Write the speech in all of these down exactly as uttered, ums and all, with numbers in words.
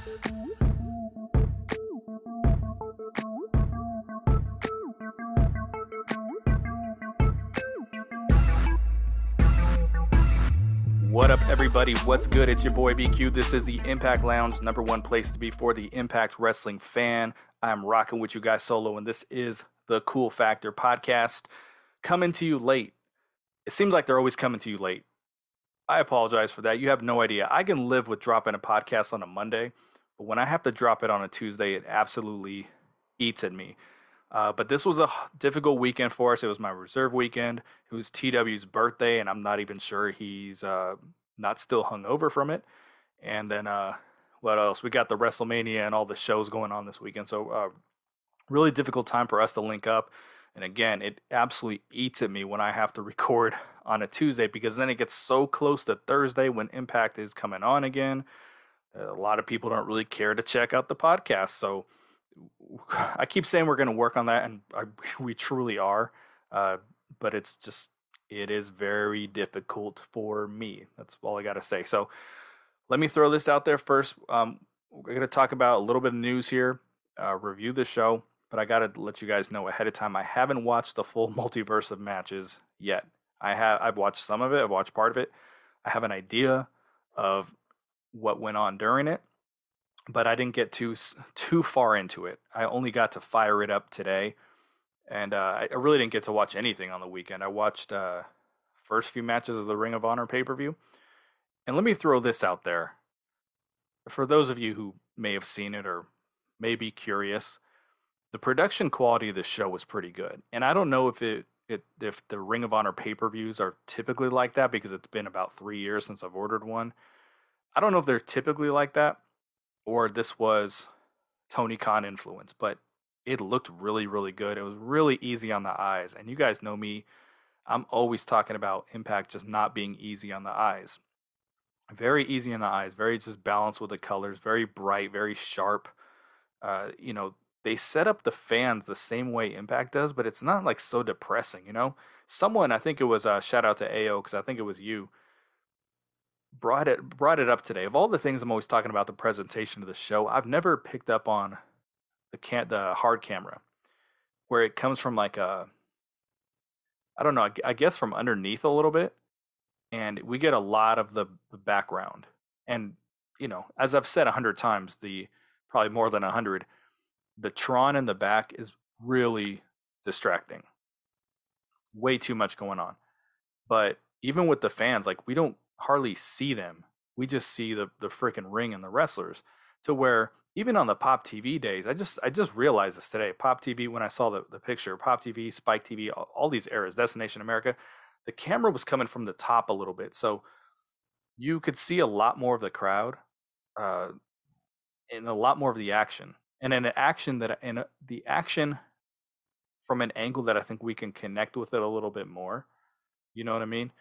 What up, everybody? What's good? It's your boy B Q. This is the Impact Lounge, number one place to be for the Impact Wrestling fan. I'm rocking with you guys solo, and this is the Cool Factor podcast coming to you late. It seems like they're always coming to you late. I apologize for that. You have no idea. I can live with dropping a podcast on a Monday, but when I have to drop it on a Tuesday, it absolutely eats at me. Uh, but this was a difficult weekend for us. It was my reserve weekend. It was T W's birthday, and I'm not even sure he's uh, not still hungover from it. And then uh, what else? We got the WrestleMania and all the shows going on this weekend. So uh, really difficult time for us to link up. And again, it absolutely eats at me when I have to record on a Tuesday, because then it gets so close to Thursday when Impact is coming on again. A lot of people don't really care to check out the podcast. So I keep saying we're going to work on that, and I, we truly are. Uh, but it's just, it is very difficult for me. That's all I got to say. So let me throw this out there first. Um, we're going to talk about a little bit of news here, uh, review the show, but I got to let you guys know ahead of time, I haven't watched the full multiverse of matches yet. I have, I've watched some of it. I've watched part of it. I have an idea of what went on during it, but I didn't get too too far into it. I only got to fire it up today, and uh, I really didn't get to watch anything on the weekend. I watched uh, first few matches of the Ring of Honor pay-per-view, and let me throw this out there. For those of you who may have seen it or may be curious, the production quality of the show was pretty good, and I don't know if it, it if the Ring of Honor pay-per-views are typically like that, because it's been about three years since I've ordered one. I don't know if they're typically like that, or this was Tony Khan influence, but it looked really, really good. It was really easy on the eyes. And you guys know me, I'm always talking about Impact just not being easy on the eyes. Very easy on the eyes, very just balanced with the colors, very bright, very sharp. Uh, you know, they set up the fans the same way Impact does, but it's not like so depressing, you know? Someone, I think it was, uh, shout out to A O, because I think it was you, brought it brought it up today. Of all the things I'm always talking about the presentation of the show, I've never picked up on the can the hard camera, where it comes from like a, I don't know, I guess from underneath a little bit, and we get a lot of the, the background. And you know, as I've said a hundred times, the probably more than a hundred, the Tron in the back is really distracting. Way too much going on. But even with the fans, like we don't hardly see them. We just see the the freaking ring and the wrestlers, to where even on the Pop T V days, I just I just realized this today. Pop T V, when I saw the, the picture, Pop T V, Spike T V, all, all these eras, Destination America, the camera was coming from the top a little bit, so you could see a lot more of the crowd, uh, and a lot more of the action, and an action that and the action from an angle that I think we can connect with it a little bit more. You know what I mean?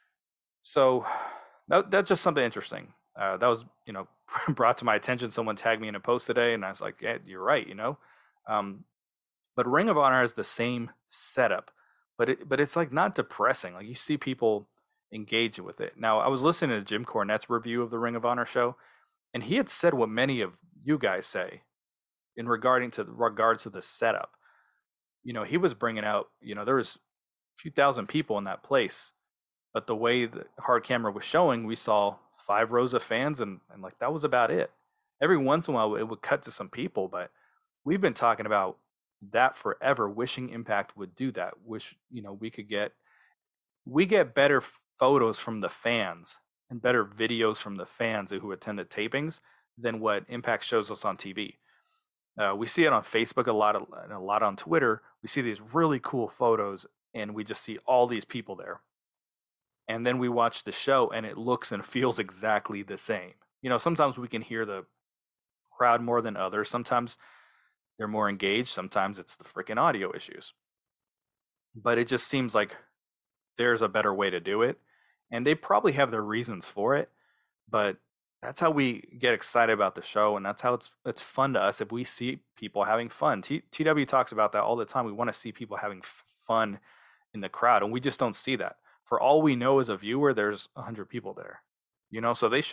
So that, that's just something interesting. Uh, that was, you know, brought to my attention. Someone tagged me in a post today, and I was like, yeah, you're right, you know. Um, but Ring of Honor has the same setup, but it, but it's like not depressing. Like you see people engage with it. Now, I was listening to Jim Cornette's review of the Ring of Honor show, and he had said what many of you guys say in regarding to regards to the setup. You know, he was bringing out, you know, there was a few thousand people in that place. But the way the hard camera was showing, we saw five rows of fans, and, and like that was about it. Every once in a while, it would cut to some people, but we've been talking about that forever, wishing Impact would do that. Wish, you know, we could get, we get better photos from the fans and better videos from the fans who attend the tapings than what Impact shows us on T V. Uh, we see it on Facebook a lot, of, and a lot on Twitter. We see these really cool photos, and we just see all these people there. And then we watch the show, and it looks and feels exactly the same. You know, sometimes we can hear the crowd more than others. Sometimes they're more engaged. Sometimes it's the freaking audio issues. But it just seems like there's a better way to do it. And they probably have their reasons for it. But that's how we get excited about the show, and that's how it's it's fun to us if we see people having fun. T- TW talks about that all the time. We want to see people having f- fun in the crowd, and we just don't see that. For all we know as a viewer, there's one hundred people there. You know, so they should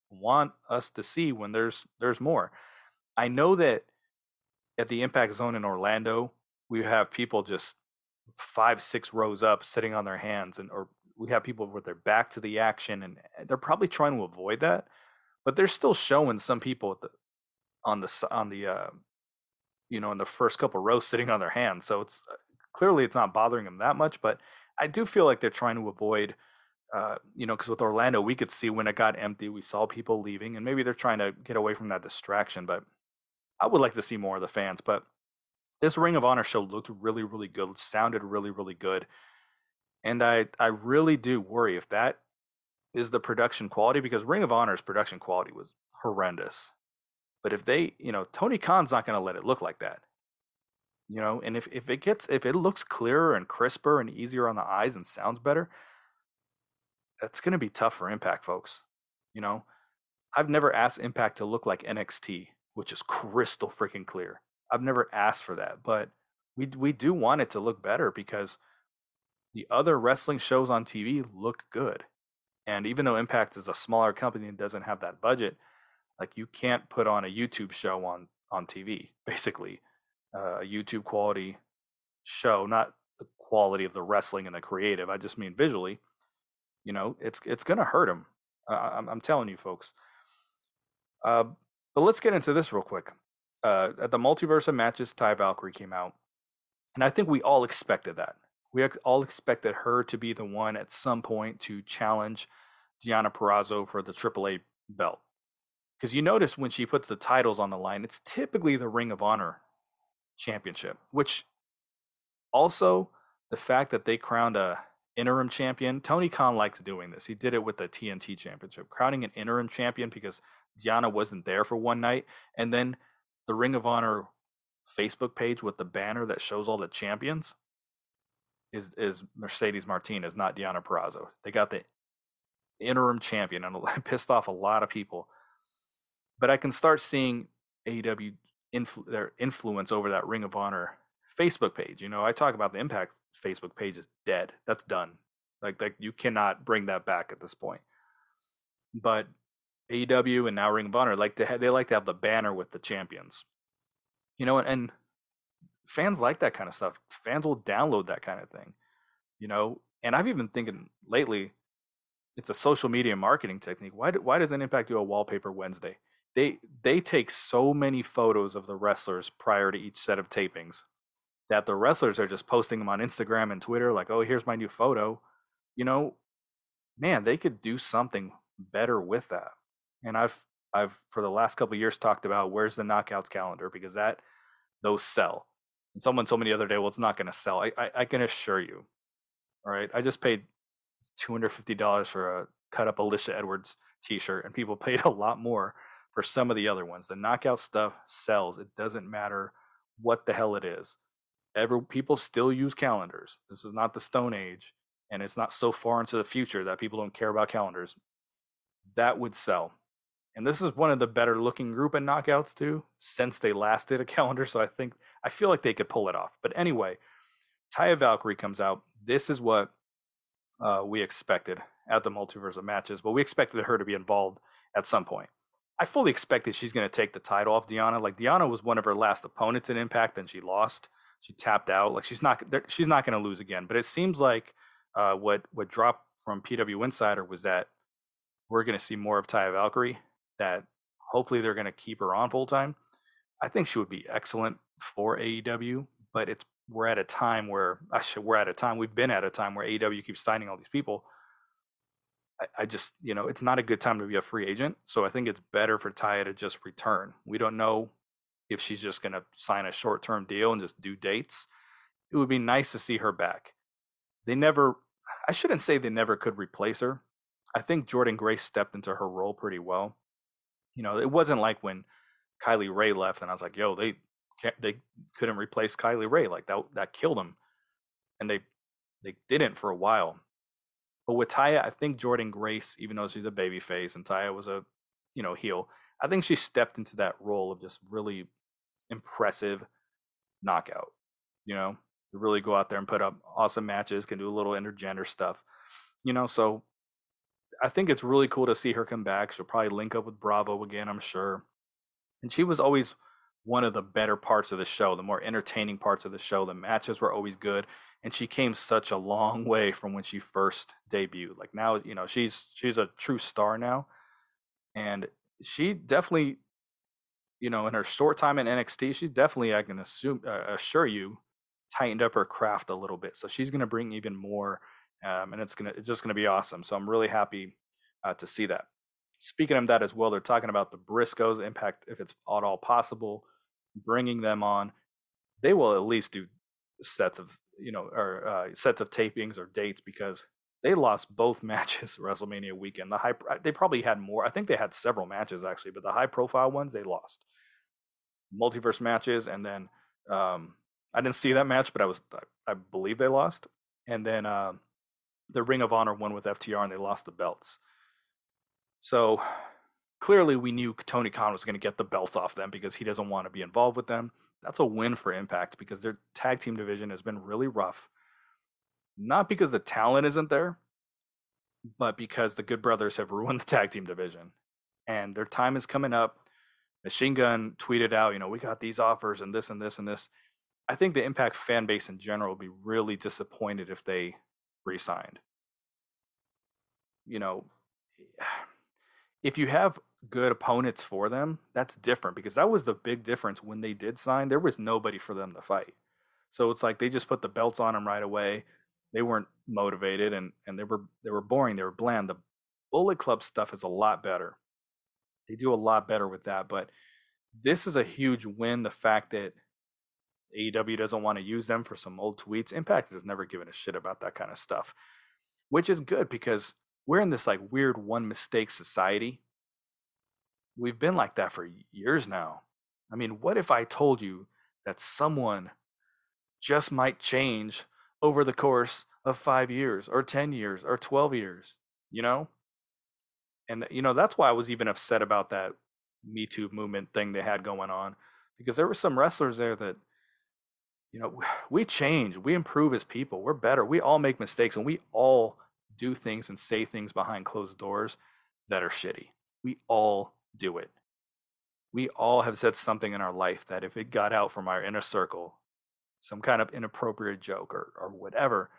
want us to see when there's there's more. I know that at the Impact Zone in Orlando, we have people just five, six rows up, sitting on their hands, and or we have people with their back to the action, and they're probably trying to avoid that. But they're still showing some people at the, on the on the uh, you know in the first couple rows sitting on their hands. So it's uh, clearly it's not bothering them that much. But I do feel like they're trying to avoid. Uh, you know, because with Orlando, we could see when it got empty, we saw people leaving, and maybe they're trying to get away from that distraction. But I would like to see more of the fans. But this Ring of Honor show looked really, really good, sounded really, really good, and I I really do worry if that is the production quality, because Ring of Honor's production quality was horrendous. But if they, you know, Tony Khan's not going to let it look like that, you know, and if if it gets if it looks clearer and crisper and easier on the eyes and sounds better, that's going to be tough for Impact folks. You know, I've never asked Impact to look like N X T, which is crystal freaking clear. I've never asked for that, but we we do want it to look better because the other wrestling shows on T V look good. And even though Impact is a smaller company and doesn't have that budget, like you can't put on a YouTube show on on T V, basically. Uh, a YouTube quality show, not the quality of the wrestling and the creative. I just mean visually. You know, it's it's gonna hurt them. Uh, I'm I'm telling you, folks. Uh, but let's get into this real quick. Uh, at the Multiverse of Matches, Ty Valkyrie came out, and I think we all expected that. We all expected her to be the one at some point to challenge Deonna Purrazzo for the Triple A belt. Because you notice when she puts the titles on the line, it's typically the Ring of Honor championship, which also the fact that they crowned a interim champion. Tony Khan likes doing this. He did it with the T N T championship, crowning an interim champion because Deonna wasn't there for one night, and then the Ring of Honor Facebook page with the banner that shows all the champions is is Mercedes Martinez, not Deonna Purrazzo. They got the interim champion, and it pissed off a lot of people. But I can start seeing A E W influ- their influence over that Ring of Honor Facebook page. You know, I talk about the Impact Facebook page is dead. That's done. Like, like you cannot bring that back at this point. But A E W and now Ring of Honor like to have, they like to have the banner with the champions. You know, and, and fans like that kind of stuff. Fans will download that kind of thing. You know, and I've even thinking lately, it's a social media marketing technique. Why do, why doesn't Impact do a wallpaper Wednesday? They they take so many photos of the wrestlers prior to each set of tapings that the wrestlers are just posting them on Instagram and Twitter, like, oh, here's my new photo. You know, man, they could do something better with that. And I've I've for the last couple of years talked about where's the knockouts calendar, because that those sell. And someone told me the other day, well, it's not going to sell. I, I I can assure you. All right, I just paid two hundred fifty dollars for a cut up Alicia Edwards T-shirt, and people paid a lot more for some of the other ones. The knockout stuff sells. It doesn't matter what the hell it is. Ever people still use calendars. This is not the Stone Age, and it's not so far into the future that people don't care about calendars. That would sell. And this is one of the better looking group in knockouts too, since they last did a calendar. So I think I feel like they could pull it off. But anyway, Taya Valkyrie comes out. This is what uh, we expected at the Multiverse of Matches, but we expected her to be involved at some point. I fully expected she's going to take the title off Deonna. Like, Deonna was one of her last opponents in Impact, and she lost. She tapped out. Like, she's not she's not going to lose again. But it seems like uh, what what dropped from P W Insider was that we're going to see more of Taya Valkyrie. That hopefully they're going to keep her on full time. I think she would be excellent for A E W, but it's we're at a time where actually we're at a time we've been at a time where A E W keeps signing all these people. I, I just, you know, it's not a good time to be a free agent. So I think it's better for Taya to just return. We don't know if she's just going to sign a short term deal and just do dates. It would be nice to see her back. They never, I shouldn't say they never could replace her. I think Jordynne Grace stepped into her role pretty well. You know, it wasn't like when Kylie Ray left and I was like, yo, they can't, they couldn't replace Kylie Ray. Like that, that killed them. And they, they didn't for a while. But with Taya, I think Jordynne Grace, even though she's a baby face and Taya was a, you know, heel, I think she stepped into that role of just really impressive knockout, you know, to really go out there and put up awesome matches, can do a little intergender stuff, you know, so I think it's really cool to see her come back. She'll probably link up with Bravo again, I'm sure. And she was always one of the better parts of the show, the more entertaining parts of the show. The matches were always good, and she came such a long way from when she first debuted. Like now, you know, she's she's a true star now, and she definitely, you know, in her short time in N X T, she's definitely, I can assume, uh, assure you, tightened up her craft a little bit. So she's going to bring even more, um, and it's gonna it's just gonna be awesome. So I'm really happy uh, to see that. Speaking of that as well, they're talking about the Briscoes Impact, if it's at all possible, bringing them on. They will at least do sets of, you know, or uh, sets of tapings or dates, because they lost both matches WrestleMania weekend. The high they probably had more. I think they had several matches actually, but the high profile ones they lost. Multiverse matches, and then um, I didn't see that match, but I was I, I believe they lost. And then uh, the Ring of Honor won with F T R, and they lost the belts. So clearly, we knew Tony Khan was going to get the belts off them because he doesn't want to be involved with them. That's a win for Impact because their tag team division has been really rough. Not because the talent isn't there, but because the Good Brothers have ruined the tag team division. And their time is coming up. Machine Gun tweeted out, you know, we got these offers and this and this and this. I think the Impact fan base in general would be really disappointed if they re-signed. You know, if you have good opponents for them, that's different, because that was the big difference when they did sign. There was nobody for them to fight. So it's like they just put the belts on them right away. They weren't motivated, and and they were they were boring. They were bland. The Bullet Club stuff is a lot better. They do a lot better with that. But this is a huge win. The fact that A E W doesn't want to use them for some old tweets. Impact has never given a shit about that kind of stuff, which is good because we're in this like weird one mistake society. We've been like that for years now. I mean, what if I told you that someone just might change over the course of five years or ten years or twelve years, you know? And, you know, that's why I was even upset about that Me Too movement thing they had going on, because there were some wrestlers there that, you know, we change, we improve as people, we're better. We all make mistakes, and we all do things and say things behind closed doors that are shitty. We all do it. We all have said something in our life that if it got out from our inner circle, some kind of inappropriate joke or, or whatever,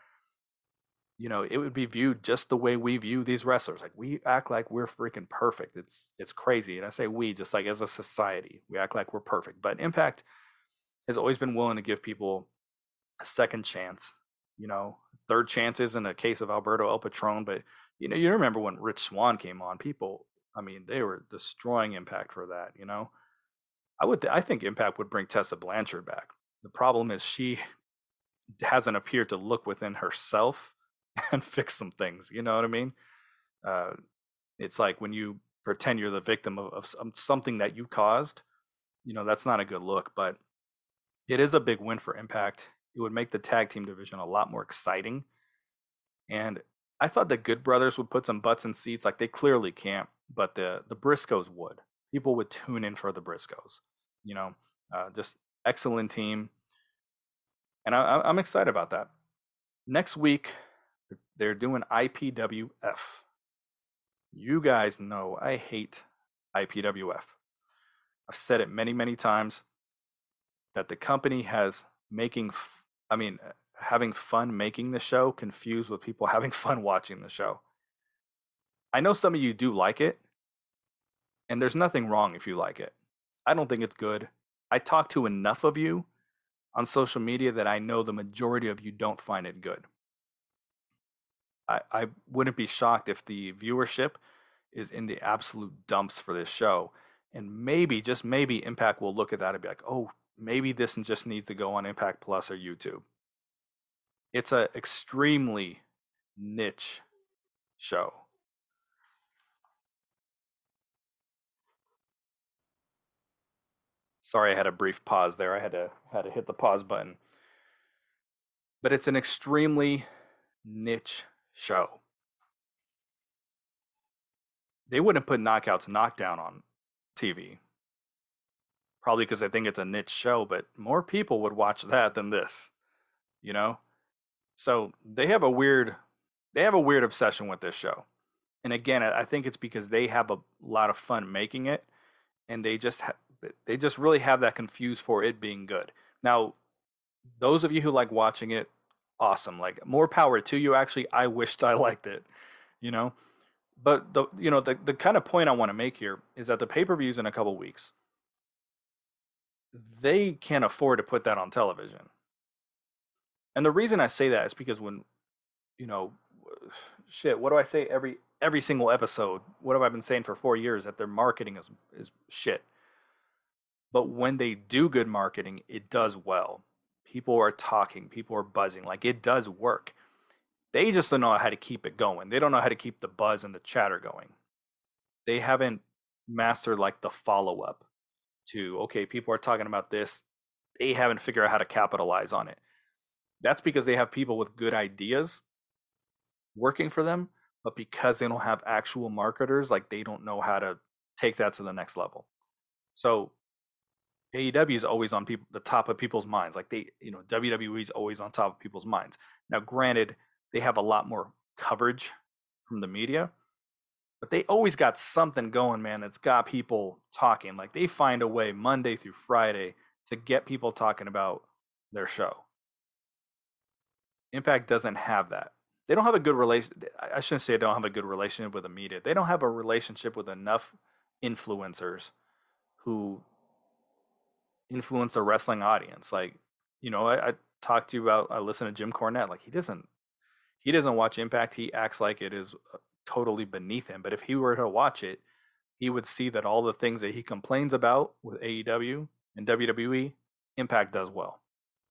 you know, it would be viewed just the way we view these wrestlers. Like, we act like we're freaking perfect. It's it's crazy. And I say we, just like as a society, we act like we're perfect. But Impact has always been willing to give people a second chance, you know, third chances in the case of Alberto El Patron. But, you know, you remember when Rich Swann came on, people, I mean, they were destroying Impact for that, you know. I would, I think Impact would bring Tessa Blanchard back. The problem is she hasn't appeared to look within herself and fix some things. You know what I mean? Uh, it's like when you pretend you're the victim of, of some, something that you caused, you know, that's not a good look. But it is a big win for Impact. It would make the tag team division a lot more exciting. And I thought the Good Brothers would put some butts in seats. Like, they clearly can't, but the the Briscoes would. People would tune in for the Briscoes. You know, uh, just excellent team. And I, I'm excited about that. Next week, they're doing I P W F. You guys know I hate I P W F. I've said it many, many times that the company has making, I mean, having fun making the show confused with people having fun watching the show. I know some of you do like it, and there's nothing wrong if you like it. I don't think it's good. I talk to enough of you on social media that I know the majority of you don't find it good. I, I wouldn't be shocked if the viewership is in the absolute dumps for this show. And maybe, just maybe, Impact will look at that and be like, oh, maybe this just needs to go on Impact Plus or YouTube. It's an extremely niche show. Sorry, I had a brief pause there. I had to had to hit the pause button. But it's an extremely niche show. They wouldn't put Knockouts Knockdown on T V. Probably because I think it's a niche show, but more people would watch that than this, you know? So they have a weird they have a weird obsession with this show. And again, I think it's because they have a lot of fun making it, and they just ha- they just really have that confused for it being good. Now, those of you who like watching it, awesome. Like more power to you. Actually, I wished I liked it, you know. But the you know the the kind of point I want to make here is that the pay per views in a couple weeks, they can't afford to put that on television. And the reason I say that is because when you know, shit, what do I say every every single episode? What have I been saying for four years? That their marketing is is shit. But when they do good marketing, it does well. People are talking, people are buzzing, like it does work. They just don't know how to keep it going. They don't know how to keep the buzz and the chatter going. They haven't mastered like the follow up to, okay, people are talking about this. They haven't figured out how to capitalize on it. That's because they have people with good ideas working for them, but because they don't have actual marketers, like they don't know how to take that to the next level. So A E W is always on people the top of people's minds. Like they, you know, W W E is always on top of people's minds. Now, granted, they have a lot more coverage from the media, but they always got something going, man. That's got people talking. Like they find a way Monday through Friday to get people talking about their show. Impact doesn't have that. They don't have a good relation. I shouldn't say they don't have a good relationship with the media. They don't have a relationship with enough influencers who influence the wrestling audience. Like, you know, I, I talked to you about. I listen to Jim Cornette. Like, he doesn't he doesn't watch Impact. He acts like it is uh, totally beneath him. But if he were to watch it, he would see that all the things that he complains about with A E W and W W E, Impact does well.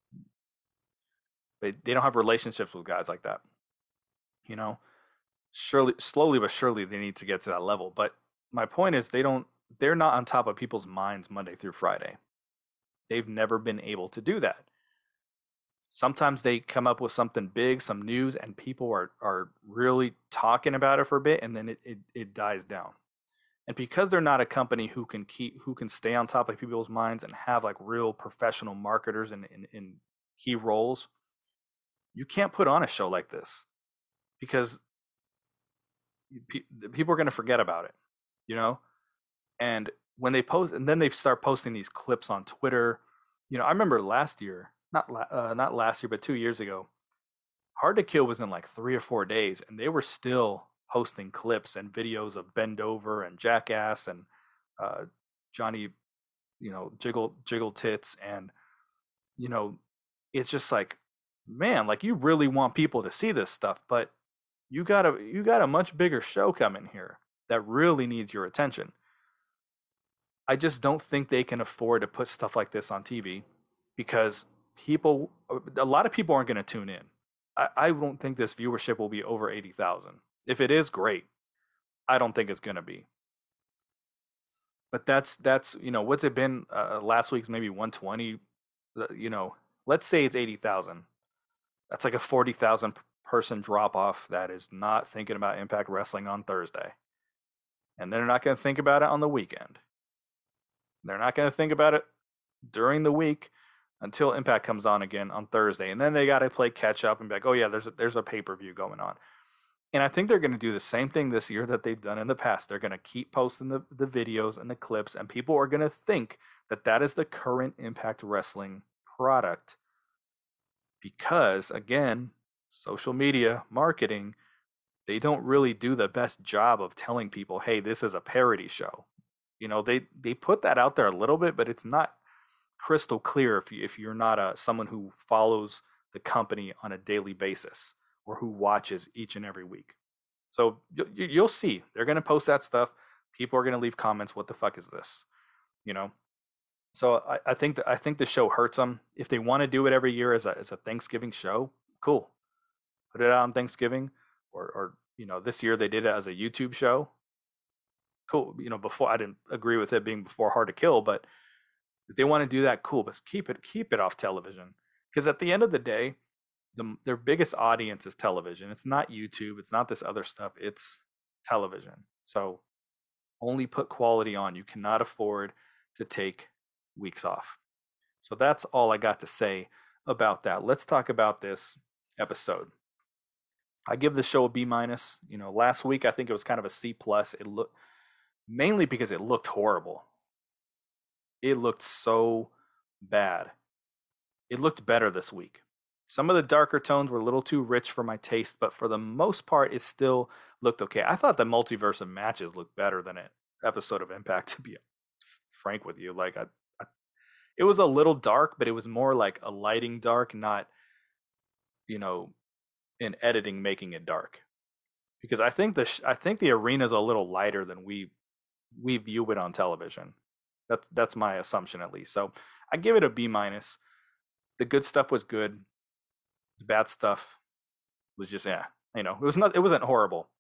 They they don't have relationships with guys like that. You know, surely, slowly but surely, they need to get to that level. But my point is, they don't. They're not on top of people's minds Monday through Friday. They've never been able to do that. Sometimes they come up with something big, some news, and people are are really talking about it for a bit, and then it, it, it dies down. And because they're not a company who can keep who can stay on top of people's minds and have like real professional marketers in, in, in key roles, you can't put on a show like this because people are going to forget about it, you know. And when they post, and then they start posting these clips on Twitter. You know, I remember last year, not uh, not last year, but two years ago, Hard to Kill was in like three or four days, and they were still posting clips and videos of Bend Over and Jackass and uh, Johnny, you know, Jiggle Jiggle Tits, and you know, it's just like, man, like you really want people to see this stuff, but you got a you got a much bigger show coming here that really needs your attention. I just don't think they can afford to put stuff like this on T V because people, a lot of people aren't going to tune in. I, I don't think this viewership will be over eighty thousand. If it is, great. I don't think it's going to be. But that's, that's you know, what's it been? Uh, last week's maybe one twenty. Uh, You know, let's say it's eighty thousand. That's like a forty thousand person drop off that is not thinking about Impact Wrestling on Thursday. And they're not going to think about it on the weekend. They're not going to think about it during the week until Impact comes on again on Thursday. And then they got to play catch up and be like, oh, yeah, there's a, there's a pay per view going on. And I think they're going to do the same thing this year that they've done in the past. They're going to keep posting the, the videos and the clips, and people are going to think that that is the current Impact Wrestling product. Because, again, social media marketing, they don't really do the best job of telling people, hey, this is a parody show. You know, they they put that out there a little bit, but it's not crystal clear if you if you're not a someone who follows the company on a daily basis or who watches each and every week. So you, you'll see they're going to post that stuff. People are going to leave comments. What the fuck is this? You know. So I, I think that I think the show hurts them. If they want to do it every year as a as a Thanksgiving show, cool. Put it out on Thanksgiving, or or you know this year they did it as a YouTube show. Cool. You know, before I didn't agree with it being before Hard to Kill, but if they want to do that, cool. But keep it keep it off television because at the end of the day, the their biggest audience is television. It's not YouTube. It's not this other stuff. It's television. So only put quality on. You cannot afford to take weeks off. So that's all I got to say about that. Let's talk about this episode. I give the show a B minus. You know, last week I think it was kind of a C plus. It looked mainly because it looked horrible. It looked so bad. It looked better this week. Some of the darker tones were a little too rich for my taste, but for the most part, it still looked okay. I thought the multiverse of matches looked better than an episode of Impact, to be frank with you. Like, I, I, it was a little dark, but it was more like a lighting dark, not, you know, in editing making it dark. Because I think the sh- I think the arena is a little lighter than we we view it on television. That's that's my assumption at least. So I give it a B minus. The good stuff was good. The bad stuff was just yeah, you know, it was not it wasn't horrible.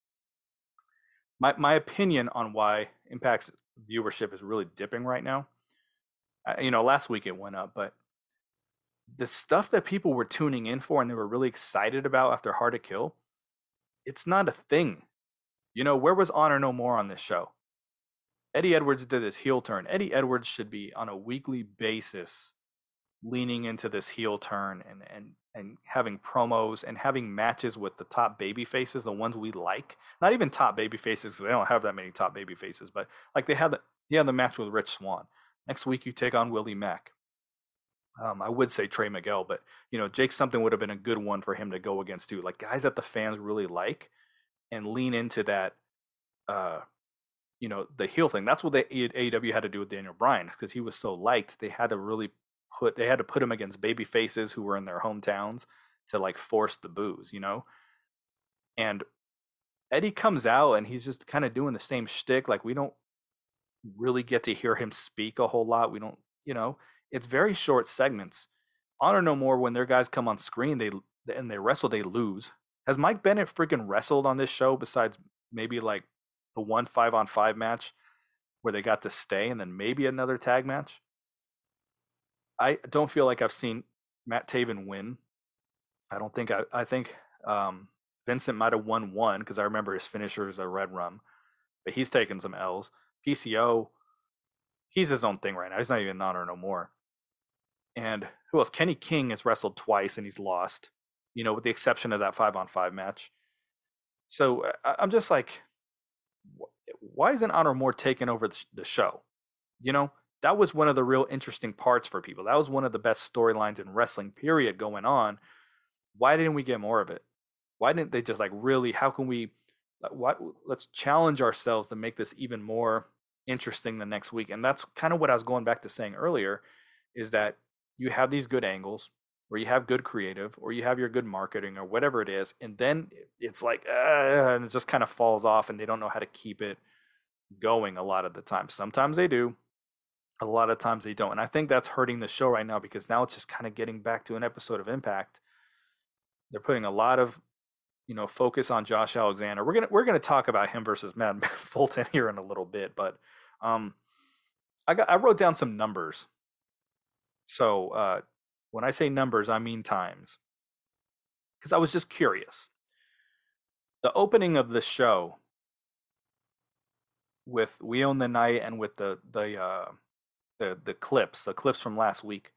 My my opinion on why Impact's viewership is really dipping right now. I, you know, last week it went up, but the stuff that people were tuning in for and they were really excited about after Hard to Kill, it's not a thing. You know, where was Honor No More on this show? Eddie Edwards did this heel turn. Eddie Edwards should be on a weekly basis leaning into this heel turn and and and having promos and having matches with the top baby faces, the ones we like. Not even top baby faces, because they don't have that many top baby faces, but like they had the he had the match with Rich Swann. Next week you take on Willie Mack. Um, I would say Trey Miguel, but you know, Jake Something would have been a good one for him to go against too. Like guys that the fans really like and lean into that uh you know, the heel thing. That's what the A E W had to do with Daniel Bryan because he was so liked. They had to really put they had to put him against baby faces who were in their hometowns to like force the boos, you know. And Eddie comes out and he's just kind of doing the same shtick. Like we don't really get to hear him speak a whole lot. We don't, you know, it's very short segments. Honor No More when their guys come on screen, they and they wrestle, they lose. Has Mike Bennett freaking wrestled on this show besides maybe like the one five on five match where they got to stay and then maybe another tag match? I don't feel like I've seen Matt Taven win. I don't think I. I think um, Vincent might have won one because I remember his finisher is a red rum, but he's taken some L's. P C O, he's his own thing right now. He's not even Honor No More. And who else? Kenny King has wrestled twice and he's lost. You know, with the exception of that five on five match. So I, I'm just like, why isn't Honor More taking over the show? You know, that was one of the real interesting parts for people. That was one of the best storylines in wrestling, period, going on. Why didn't we get more of it? Why didn't they just like really, how can we, what, let's challenge ourselves to make this even more interesting the next week. And that's kind of what I was going back to saying earlier is that you have these good angles or you have good creative or you have your good marketing or whatever it is. And then it's like, uh, and it just kind of falls off and they don't know how to keep it going a lot of the time. Sometimes they do. A lot of times they don't. And I think that's hurting the show right now because now it's just kind of getting back to an episode of Impact. They're putting a lot of, you know, focus on Josh Alexander. We're gonna we're gonna talk about him versus Matt Fulton here in a little bit, but um, I got I wrote down some numbers. So uh, when I say numbers, I mean times, because I was just curious. The opening of the show with We Own the Night and with the the uh, the the clips, the clips from last week,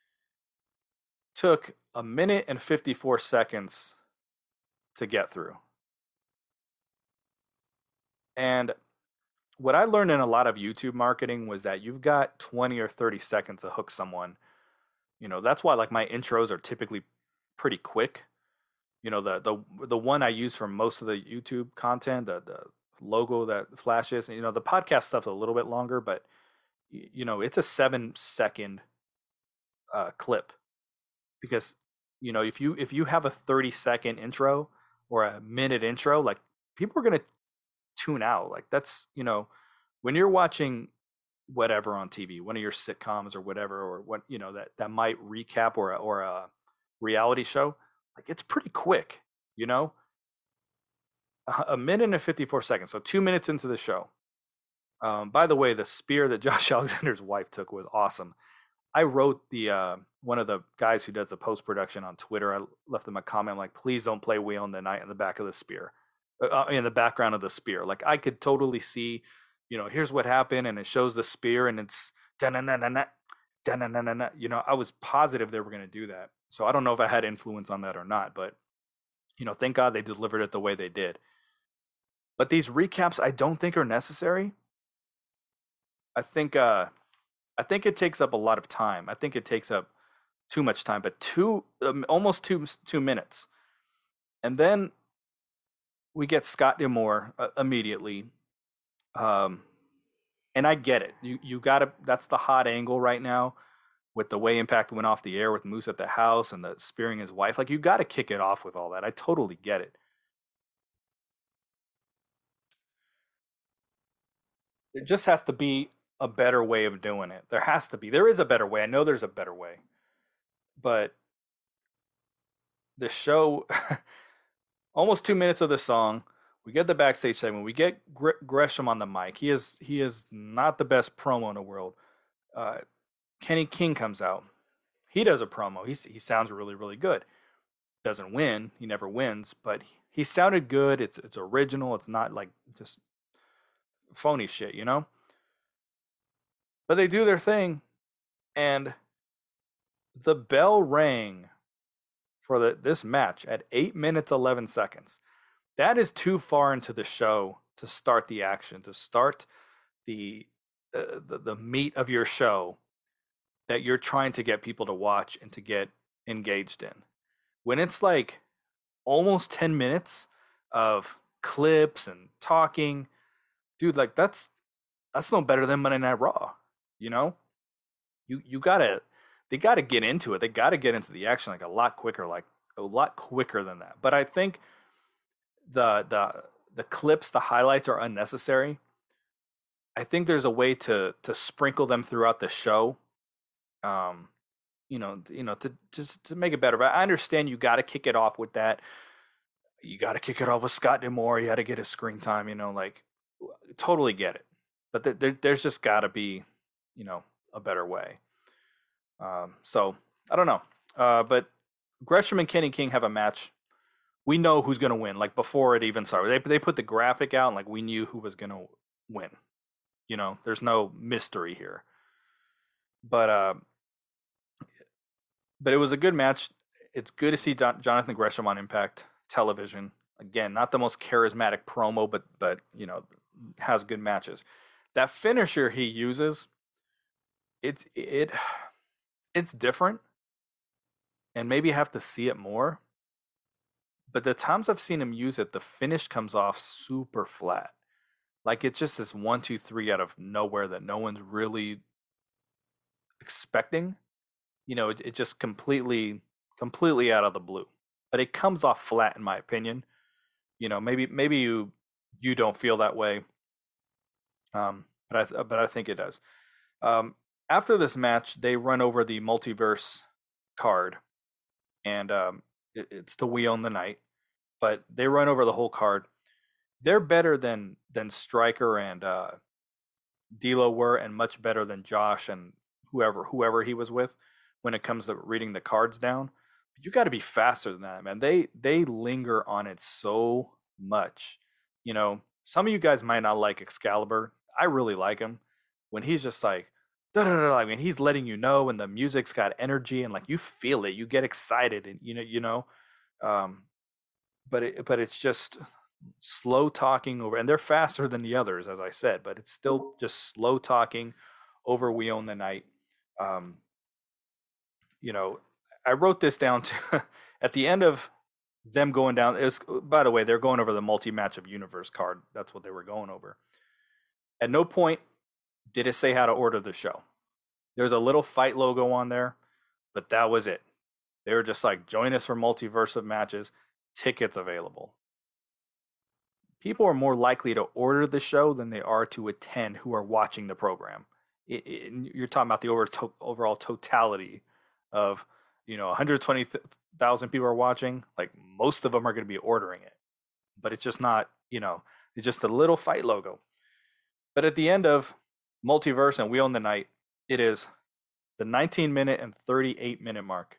took a minute and fifty-four seconds to get through. And what I learned in a lot of YouTube marketing was that you've got twenty or thirty seconds to hook someone. You know, that's why like my intros are typically pretty quick. You know, the the the one I use for most of the YouTube content, the the logo that flashes, you know, the podcast stuff's a little bit longer, but you know, it's a seven second uh, clip because, you know, if you if you have a thirty second intro or a minute intro, like people are going to tune out. Like that's, you know, when you're watching whatever on T V, one of your sitcoms or whatever, or what, you know, that, that might recap or a, or a reality show, like it's pretty quick, you know, a, a minute and fifty-four seconds. So two minutes into the show. Um, by the way, the spear that Josh Alexander's wife took was awesome. I wrote the uh, one of the guys who does the post production on Twitter. I left them a comment like, "Please don't play We Own the Night in the back of the spear, uh, in the background of the spear." Like I could totally see, you know, here's what happened, and it shows the spear, and it's da na na na na da na na na. You know, I was positive they were going to do that. So I don't know if I had influence on that or not, but You know, thank God they delivered it the way they did. But these recaps, I don't think are necessary. I think, uh, I think it takes up a lot of time. I think it takes up too much time, but two, um, almost two, two minutes, and then we get Scott Demore uh, immediately. Um, and I get it. You you got to. That's the hot angle right now with the way Impact went off the air with Moose at the house and the spearing his wife. Like you got to kick it off with all that. I totally get it. There just has to be a better way of doing it. There has to be. There is a better way. I know there's a better way, but the show, almost two minutes of the song. We get the backstage segment. We get Gre- Gresham on the mic. He is he is not the best promo in the world. Uh, Kenny King comes out. He does a promo. He he sounds really really good. Doesn't win. He never wins, but he, he sounded good. It's it's original. It's not like just phony shit, you know. But they do their thing, and the bell rang for the, this match at eight minutes eleven seconds. That is too far into the show to start the action, to start the uh, the, the meat of your show that you're trying to get people to watch and to get engaged in. When it's like almost ten minutes of clips and talking, dude, like that's that's no better than Monday Night Raw, you know? You you gotta they gotta get into it. They gotta get into the action like a lot quicker, like a lot quicker than that. But I think the the the clips, the highlights are unnecessary. I think there's a way to to sprinkle them throughout the show. Um, you know, you know, to just to make it better. But I understand you got to kick it off with that. You got to kick it off with Scott Demore. You got to get his screen time. You know, like totally get it. But there, there, there's just got to be, you know, a better way. Um, so I don't know. Uh, but Gresham and Kenny King have a match. We know who's going to win. Like before it even started, they they put the graphic out, and like we knew who was going to win. You know, there's no mystery here. But uh, but it was a good match. It's good to see Don- Jonathan Gresham on Impact Television. Again, not the most charismatic promo, but but you know, has good matches. That finisher he uses, it's it it's different, and maybe I have to see it more. But the times I've seen him use it, the finish comes off super flat. Like it's just this one, two, three out of nowhere that no one's really expecting. You know, it, it just completely, completely out of the blue. But it comes off flat, in my opinion. You know, maybe maybe you you don't feel that way, um, but I but I think it does. Um, After this match, they run over the multiverse card, and um, it, it's the We Own the Night. But they run over the whole card. They're better than than Striker and uh, D'Lo were, and much better than Josh and whoever whoever he was with when it comes to reading the cards down. But you got to be faster than that, man. They they linger on it so much. You know, some of you guys might not like Excalibur. I really like him when he's just like, da da da. I mean, he's letting you know, and the music's got energy, and like you feel it, you get excited, and you know, you know. Um, but it, but it's just slow talking over, and they're faster than the others, as I said, but it's still just slow talking over We Own the Night. Um, you know, I wrote this down to at the end of them going down. It was, by the way, they're going over the multi match of universe card. That's what they were going over. At no point did it say how to order the show. There's a little fight logo on there, but that was it. They were just like, join us for multiverse of matches, tickets available. People are more likely to order the show than they are to attend who are watching the program. It, it, you're talking about the over to, overall totality of, you know, one hundred twenty thousand people are watching. Like most of them are going to be ordering it, but it's just not, you know, it's just a little fight logo. But at the end of Multiverse and We Own the Night, it is the nineteen minute and thirty-eight minute mark.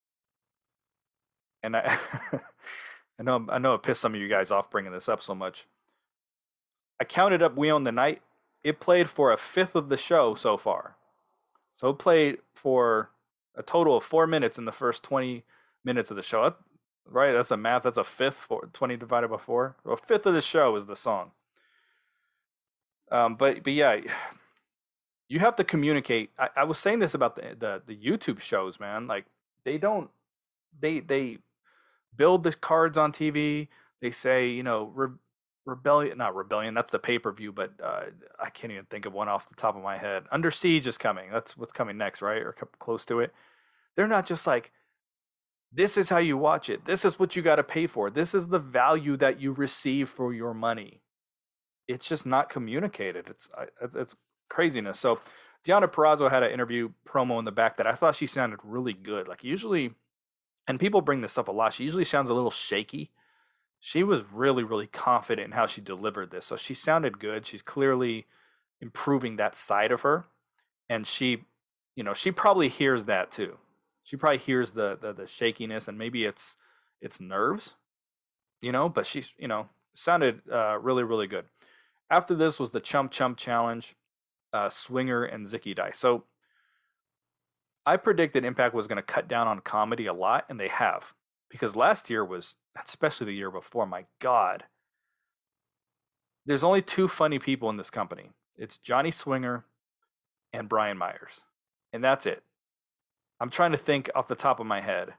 And I, I know, I know it pissed some of you guys off bringing this up so much. I counted up We Own the Night. It played for a fifth of the show so far. So it played for a total of four minutes in the first twenty minutes of the show. right? That's a math. That's a fifth. For, twenty divided by four. Well, a fifth of the show is the song. Um, but but yeah, you have to communicate. I, I was saying this about the, the the YouTube shows, man. Like they don't they they build the cards on T V. They say, you know, re- rebellion, not rebellion. That's the pay per view, but uh, I can't even think of one off the top of my head. Under Siege is coming. That's what's coming next, right? Or close to it. They're not just like, this is how you watch it. This is what you got to pay for. This is the value that you receive for your money. It's just not communicated. It's it's craziness. So Deonna Purrazzo had an interview promo in the back that I thought she sounded really good. Like usually, and people bring this up a lot. She usually sounds a little shaky. She was really, really confident in how she delivered this. So she sounded good. She's clearly improving that side of her. And she, you know, she probably hears that too. She probably hears the the, the shakiness, and maybe it's it's nerves, you know, but she's, you know, sounded uh, really, really good. After this was the Chump Chump Challenge, uh, Swinger and Zicky Dice. So I predicted Impact was going to cut down on comedy a lot, and they have. Because last year was, especially the year before, my God. There's only two funny people in this company. It's Johnny Swinger and Brian Myers. And that's it. I'm trying to think off the top of my head.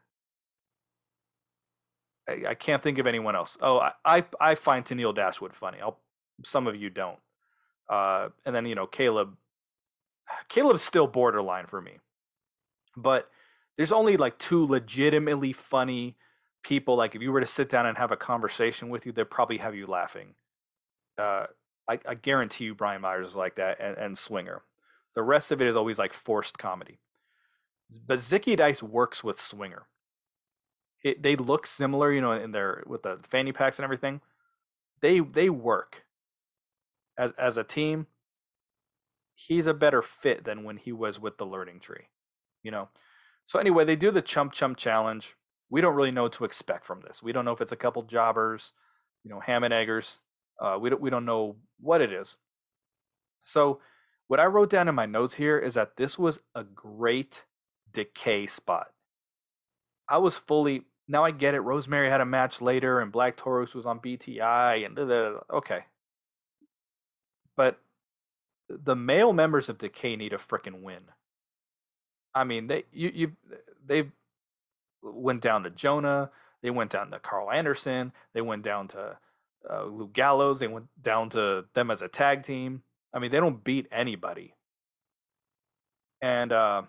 I, I can't think of anyone else. Oh, I, I, I find Tennille Dashwood funny. I'll, some of you don't. Uh, and then, you know, Caleb. Caleb's still borderline for me. But there's only like two legitimately funny people. Like if you were to sit down and have a conversation with you, they'd probably have you laughing. Uh, I, I guarantee you Brian Myers is like that, and, and Swinger. The rest of it is always like forced comedy. But Zicky Dice works with Swinger. It, they look similar, you know, in their with the fanny packs and everything. They they work as as a team. He's a better fit than when he was with the Learning Tree, you know. So anyway, they do the Chump Chump Challenge. We don't really know what to expect from this. We don't know if it's a couple jobbers, you know, ham and eggers. Uh, we don't we don't know what it is. So what I wrote down in my notes here is that this was a great Decay spot. I was fully, now I get it. Rosemary had a match later, and Black Taurus was on B T I, and da, da, da, okay. But the male members of Decay need a freaking win. I mean, they you you they went down to Jonah, they went down to Carl Anderson, they went down to uh, Luke Gallows, they went down to them as a tag team. I mean, they don't beat anybody, and uh,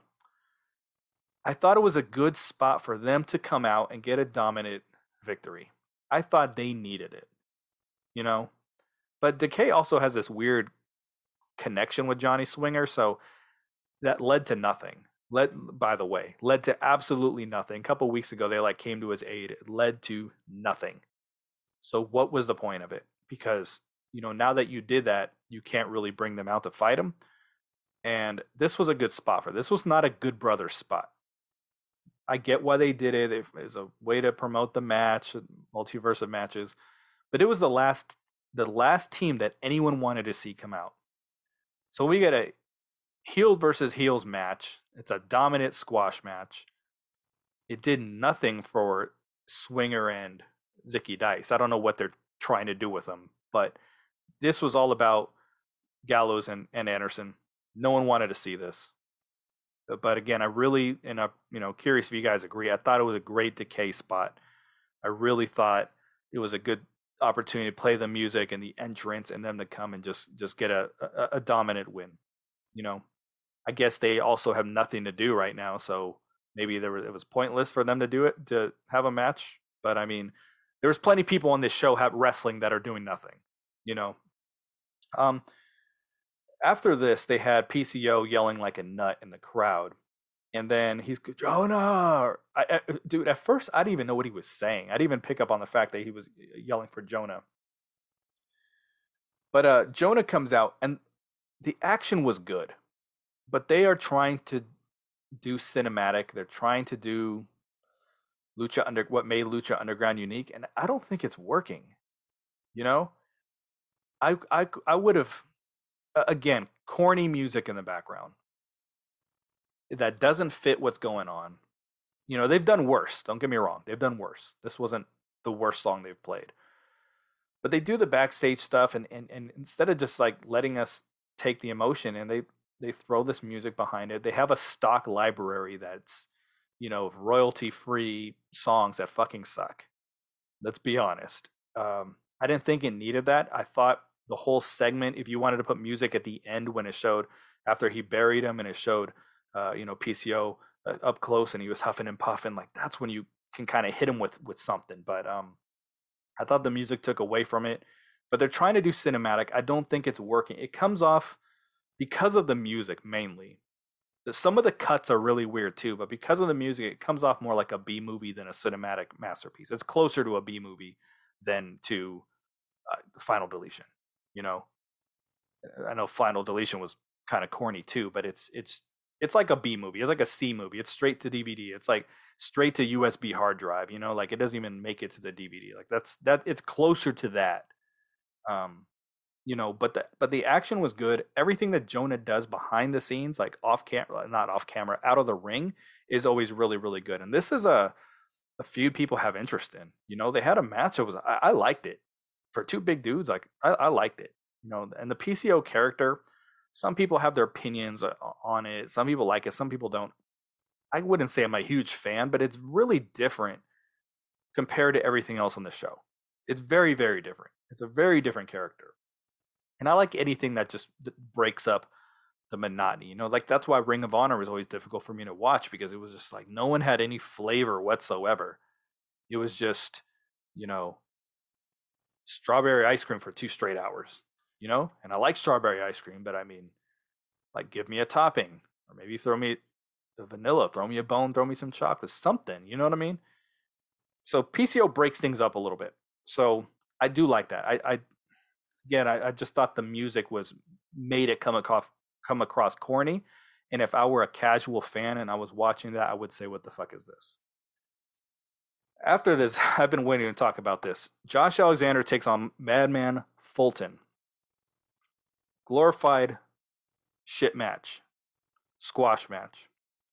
I thought it was a good spot for them to come out and get a dominant victory. I thought they needed it, you know. But Decay also has this weird connection with Johnny Swinger, so that led to nothing. Led, by the way, led to absolutely nothing. A couple weeks ago, they like came to his aid. It led to nothing. So what was the point of it? Because you know now that you did that, you can't really bring them out to fight him. And this was a good spot for this. Was not a Good Brothers spot. I get why they did it as a way to promote the match, multiverse of matches, but it was the last the last team that anyone wanted to see come out. So we get a heel versus heels match. It's a dominant squash match. It did nothing for Swinger and Zicky Dice. I don't know what they're trying to do with them, but this was all about Gallows and, and Anderson. No one wanted to see this. But again, I really, and I'm you know curious if you guys agree. I thought it was a great Decay spot. I really thought it was a good opportunity to play the music and the entrance, and them to come and just just get a, a, a dominant win. You know, I guess they also have nothing to do right now, so maybe there was, it was pointless for them to do it to have a match. But I mean, there was plenty of people on this show have wrestling that are doing nothing. You know, um. After this, they had P C O yelling like a nut in the crowd. And then he's, Jonah! I, I, dude, at first, I didn't even know what he was saying. I didn't even pick up on the fact that he was yelling for Jonah. But uh, Jonah comes out, and the action was good. But they are trying to do cinematic. They're trying to do Lucha Under what made Lucha Underground unique, and I don't think it's working. You know? I, I, I would have... Again, corny music in the background that doesn't fit what's going on. You know, they've done worse. Don't get me wrong. They've done worse. This wasn't the worst song they've played. But they do the backstage stuff, and, and, and instead of just like letting us take the emotion, and they they throw this music behind it. They have a stock library that's, you know, royalty free songs that fucking suck. Let's be honest. Um, I didn't think it needed that. I thought the whole segment, if you wanted to put music at the end when it showed after he buried him and it showed, uh, you know, P C O uh, up close and he was huffing and puffing, like that's when you can kind of hit him with with something. But um, I thought the music took away from it. But they're trying to do cinematic. I don't think it's working. It comes off because of the music mainly. Some of the cuts are really weird too, but because of the music, it comes off more like a B movie than a cinematic masterpiece. It's closer to a B movie than to uh, Final Deletion. You know, I know Final Deletion was kind of corny too, but it's it's it's like a B movie. It's like a C movie. It's straight to D V D. It's like straight to U S B hard drive. You know, like it doesn't even make it to the D V D. Like that's that. It's closer to that. Um, you know, but the but the action was good. Everything that Jonah does behind the scenes, like off camera, not off camera, out of the ring, is always really really good. And this is a a feud people have interest in. You know, they had a match that was I, I liked it for two big dudes. Like I, I liked it. You know, and the P C O character, some people have their opinions on it. Some people like it. Some people don't. I wouldn't say I'm a huge fan, but it's really different compared to everything else on the show. It's very very different. It's a very different character. And I like anything that just breaks up the monotony. You know, like that's why Ring of Honor was always difficult for me to watch because it was just like no one had any flavor whatsoever. It was just, you know, strawberry ice cream for two straight hours, you know? And I like strawberry ice cream, but I mean, like give me a topping or maybe throw me the vanilla, throw me a bone, throw me some chocolate, something, you know what I mean? So P C O breaks things up a little bit. So I do like that. I, I again, I, I just thought the music was made it come across come across corny. And if I were a casual fan and I was watching that, I would say, "What the fuck is this?" After this, I've been waiting to talk about this. Josh Alexander takes on Madman Fulton. Glorified shit match, squash match.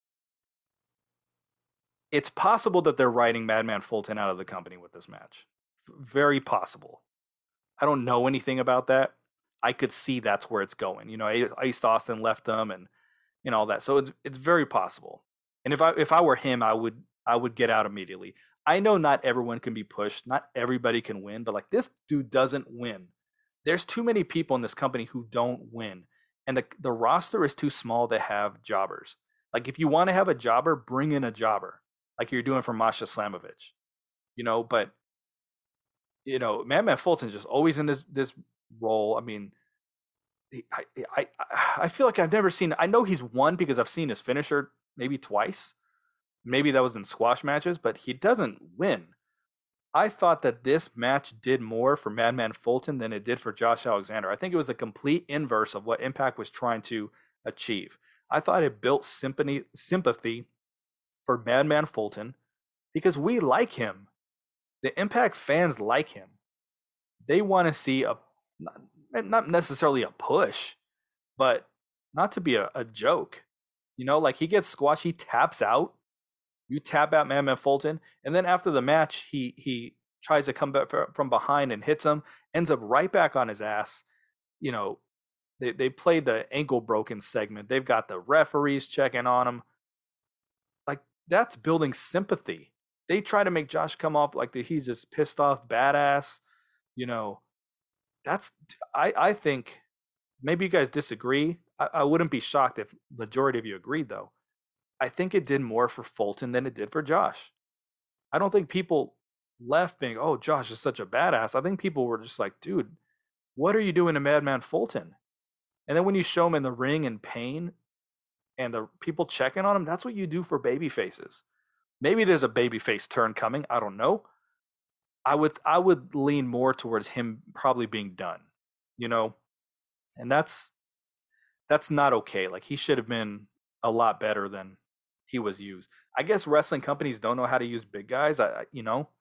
It's possible that they're writing Madman Fulton out of the company with this match. Very possible. I don't know anything about that. I could see that's where it's going. You know, Ace Austin left them and and all that. So it's it's very possible. And if I if I were him, I would I would get out immediately. I know not everyone can be pushed, not everybody can win, but like this dude doesn't win. There's too many people in this company who don't win. And the the roster is too small to have jobbers. Like if you want to have a jobber, bring in a jobber. Like you're doing for Masha Slamovich. You know, but you know, Madman Fulton's just always in this this role. I mean, I, I I feel like I've never seen. I know he's won because I've seen his finisher maybe twice. Maybe that was in squash matches, but he doesn't win. I thought that this match did more for Madman Fulton than it did for Josh Alexander. I think it was a complete inverse of what Impact was trying to achieve. I thought it built sympathy sympathy for Madman Fulton because we like him. The Impact fans like him. They want to see a not necessarily a push, but not to be a, a joke. You know, like he gets squashed, he taps out. You tap out Madman Fulton, and then after the match, he he tries to come back from behind and hits him, ends up right back on his ass. You know, they they played the ankle broken segment. They've got the referees checking on him. Like that's building sympathy. They try to make Josh come off like that he's just pissed off badass. You know, that's I I think maybe you guys disagree. I, I wouldn't be shocked if majority of you agreed though. I think it did more for Fulton than it did for Josh. I don't think people left being, oh, Josh is such a badass. I think people were just like, dude, what are you doing to Madman Fulton? And then when you show him in the ring in pain and the people checking on him, that's what you do for baby faces. Maybe there's a babyface turn coming. I don't know. I would I would lean more towards him probably being done, you know, and that's that's not okay. Like he should have been a lot better than he was used. I guess wrestling companies don't know how to use big guys. I, I you know,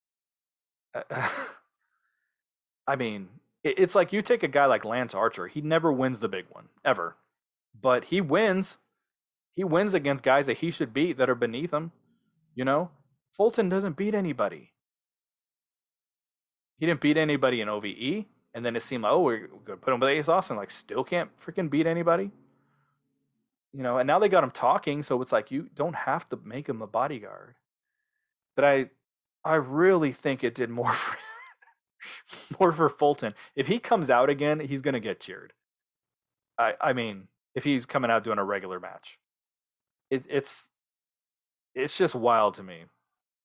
I mean, it, it's like you take a guy like Lance Archer. He never wins the big one ever, but he wins. He wins against guys that he should beat that are beneath him. You know, Fulton doesn't beat anybody. He didn't beat anybody in O V E, and then it seemed like, oh, we're gonna put him with Ace Austin. Like, still can't freaking beat anybody. You know, and now they got him talking, so it's like you don't have to make him a bodyguard. But I, I really think it did more for more for Fulton. If he comes out again, he's gonna get cheered. I, I mean, if he's coming out doing a regular match, it, it's it's just wild to me.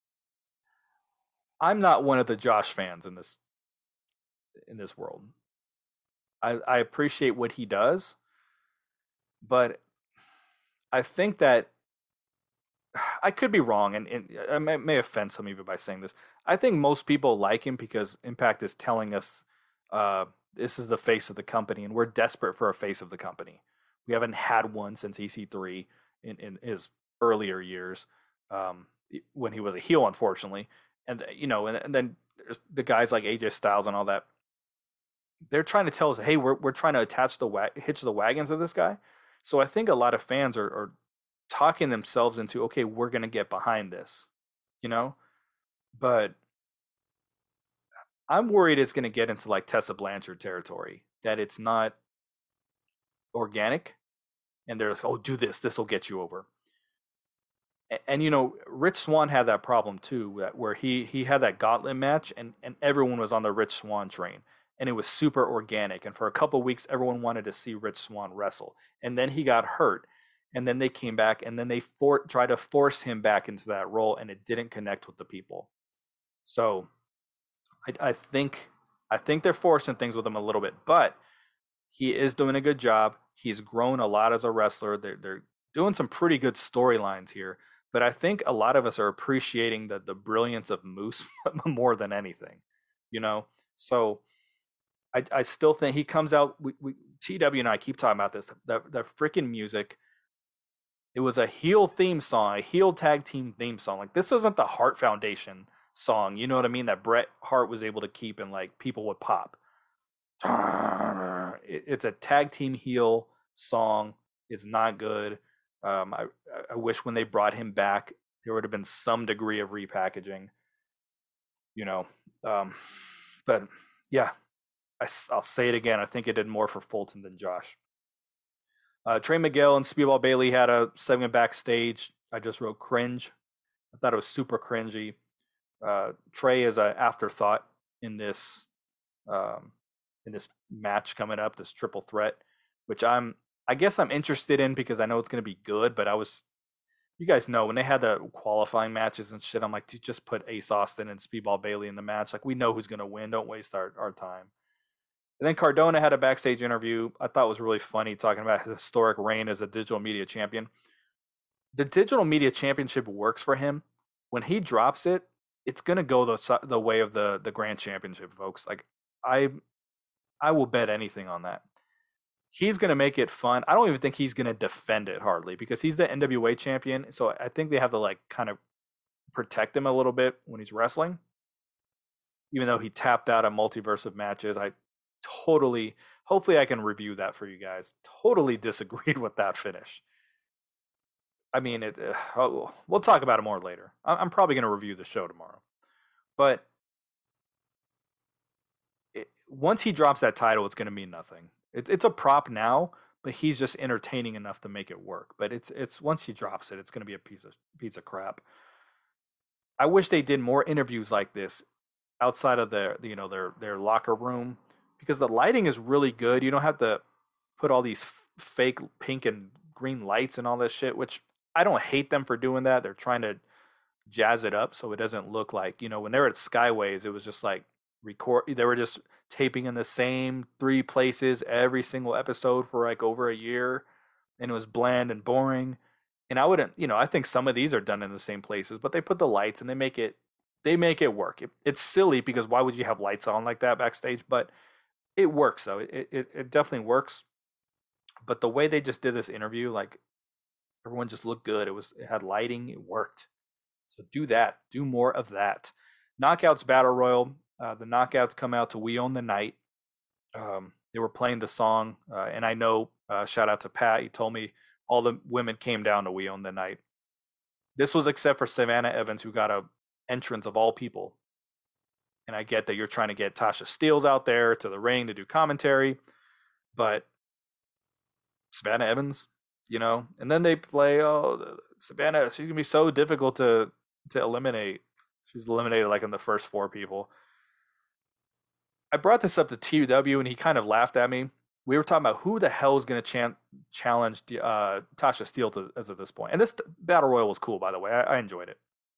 I'm not one of the Josh fans in this in this world. I, I appreciate what he does, but I think that I could be wrong, and, and I may, may offend some of you by saying this. I think most people like him because Impact is telling us uh, this is the face of the company, and we're desperate for a face of the company. We haven't had one since E C three in, in his earlier years, um, when he was a heel, unfortunately. And you know, and, and then there's the guys like A J Styles and all that. They're trying to tell us, hey, we're we're trying to attach the wa- hitch the wagons of this guy. So I think a lot of fans are, are talking themselves into, okay, we're gonna get behind this, you know. But I'm worried it's gonna get into like Tessa Blanchard territory, that it's not organic, and they're like, oh, do this, this will get you over. And, and you know, Rich Swan had that problem too, that where he he had that gauntlet match, and and everyone was on the Rich Swan train, and it was super organic. And for a couple of weeks, everyone wanted to see Rich Swan wrestle, and then he got hurt, and then they came back, and then they for, tried to force him back into that role, and it didn't connect with the people. So I, I think I think they're forcing things with him a little bit, but he is doing a good job. He's grown a lot as a wrestler. They're they're doing some pretty good storylines here. But I think a lot of us are appreciating the the brilliance of Moose more than anything, you know. So I I still think he comes out. We, we T W and I keep talking about this. The the freaking music. It was a heel theme song, a heel tag team theme song. Like, this isn't the Hart Foundation song. You know what I mean? That Bret Hart was able to keep, and like people would pop. It's a tag team heel song. It's not good. Um, I, I wish when they brought him back, there would have been some degree of repackaging, you know. Um, but yeah, I, will say it again. I think it did more for Fulton than Josh. Uh, Trey Miguel and Speedball Bailey had a segment backstage. I just wrote cringe. I thought it was super cringy. Uh, Trey is an afterthought in this um, in this match coming up, this triple threat, which I'm I guess I'm interested in because I know it's going to be good. But I was, you guys know, when they had the qualifying matches and shit, I'm like, dude, just put Ace Austin and Speedball Bailey in the match. Like, we know who's going to win. Don't waste our, our time. And then Cardona had a backstage interview I thought was really funny, talking about his historic reign as a digital media champion. The digital media championship works for him. When he drops it, it's gonna go the the way of the the grand championship, folks. Like, I I will bet anything on that. He's gonna make it fun. I don't even think he's gonna defend it hardly, because he's the N W A champion. So I think they have to like kind of protect him a little bit when he's wrestling. Even though he tapped out a multiverse of matches, I totally, hopefully I can review that for you guys. Totally disagreed with that finish. I mean, it, uh, we'll talk about it more later. I'm probably going to review the show tomorrow. But it, once he drops that title, it's going to mean nothing. It, it's a prop now, but he's just entertaining enough to make it work. But it's it's once he drops it, it's going to be a piece of piece of crap. I wish they did more interviews like this outside of their, you know, their their locker room, because the lighting is really good. You don't have to put all these f- fake pink and green lights and all this shit, which I don't hate them for doing that. They're trying to jazz it up so it doesn't look like, you know, when they were at Skyways, it was just like record. They were just taping in the same three places every single episode for like over a year, and it was bland and boring. And I wouldn't, you know, I think some of these are done in the same places, but they put the lights and they make it, they make it work. It, it's silly because why would you have lights on like that backstage? But it works though. It, it it definitely works. But the way they just did this interview, like, everyone just looked good. It was, it had lighting. It worked. So do that. Do more of that. Knockouts Battle Royal. Uh, the Knockouts come out to We Own the Night. Um, they were playing the song, uh, and I know, uh, shout out to Pat. He told me all the women came down to We Own the Night. This was except for Savannah Evans, who got a entrance of all people. And I get that you're trying to get Tasha Steelz out there to the ring to do commentary, but Savannah Evans, you know, and then they play, oh, Savannah, she's gonna be so difficult to to eliminate. She's eliminated like in the first four people. I brought this up to T W and he kind of laughed at me. We were talking about who the hell is going to chan- challenge uh, Tasha Steelz to, as at this point. And this battle royal was cool, by the way. I, I enjoyed it.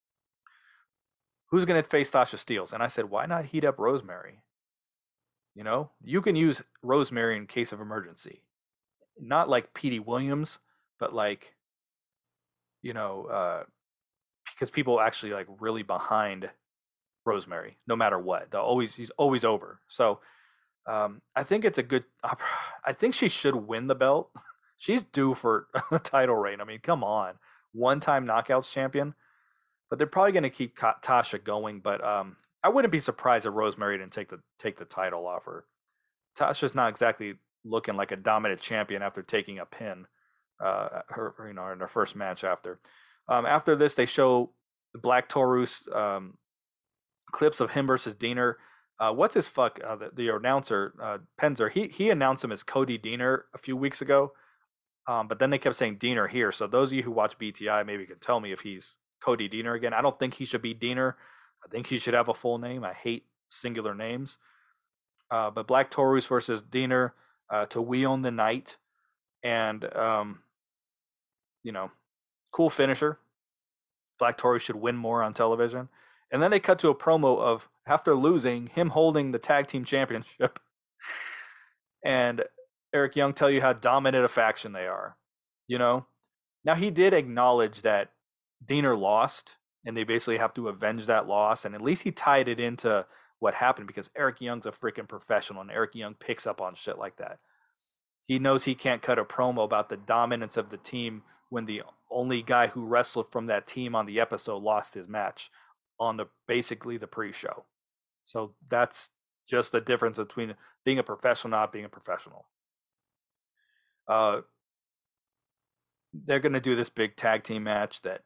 Who's going to face Tasha Steelz? And I said, why not heat up Rosemary? You know, you can use Rosemary in case of emergency. Not like Petey Williams, but like, you know, uh, because people actually like really behind Rosemary, no matter what. They'll always, he's always over. So um, I think it's a good, I think she should win the belt. She's due for a title reign. I mean, come on. One-time knockouts champion. But they're probably going to keep Tasha going. But um, I wouldn't be surprised if Rosemary didn't take the take the title off her. Tasha's not exactly looking like a dominant champion after taking a pin. Uh, her, you know, in her first match after. Um, after this, they show Black Taurus um, clips of him versus Deaner. Uh, what's his fuck? Uh, the, the announcer uh, Penzer. He he announced him as Cody Deaner a few weeks ago. Um, but then they kept saying Deaner here. So those of you who watch B T I maybe can tell me if he's Cody Deaner again. I don't think he should be Deaner. I think he should have a full name. I hate singular names. Uh, but Black Taurus versus Deaner uh, to We Own the Night. And, um, you know, cool finisher. Black Taurus should win more on television. And then they cut to a promo of, after losing, him holding the tag team championship. And Eric Young tell you how dominant a faction they are. You know? Now, he did acknowledge that Deaner lost, and they basically have to avenge that loss. And at least he tied it into what happened because Eric Young's a freaking professional, and Eric Young picks up on shit like that. He knows he can't cut a promo about the dominance of the team when the only guy who wrestled from that team on the episode lost his match on the basically the pre-show. So that's just the difference between being a professional, not being a professional. Uh, they're going to do this big tag team match that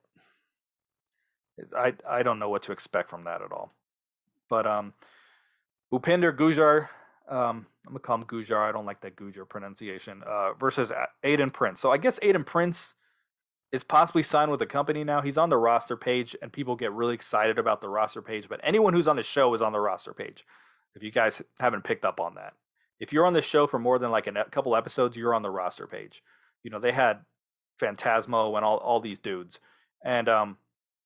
I I don't know what to expect from that at all. But um, Bhupinder Gujar, um, I'm gonna call him Gujar. I don't like that Gujar pronunciation. Uh, versus Aiden Prince. So I guess Aiden Prince is possibly signed with the company now. He's on the roster page, and people get really excited about the roster page. But anyone who's on the show is on the roster page. If you guys haven't picked up on that, if you're on the show for more than like a couple episodes, you're on the roster page. You know, they had Phantasmo and all all these dudes, and um.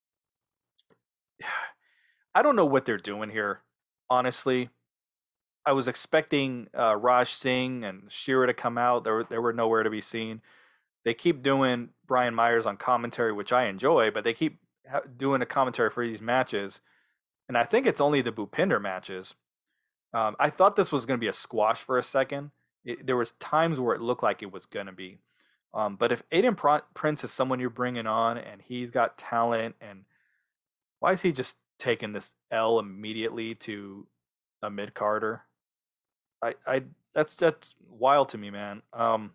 I don't know what they're doing here, honestly. I was expecting uh, Raj Singh and Shira to come out. They were, they were nowhere to be seen. They keep doing Brian Myers on commentary, which I enjoy, but they keep ha- doing a commentary for these matches. And I think it's only the Bhupinder matches. Um, I thought this was going to be a squash for a second. It, there was times where it looked like it was going to be. Um, but if Aiden Pr- Prince is someone you're bringing on and he's got talent, and why is he just taking this L immediately to a mid Carter? I, I, that's that's wild to me, man. Um,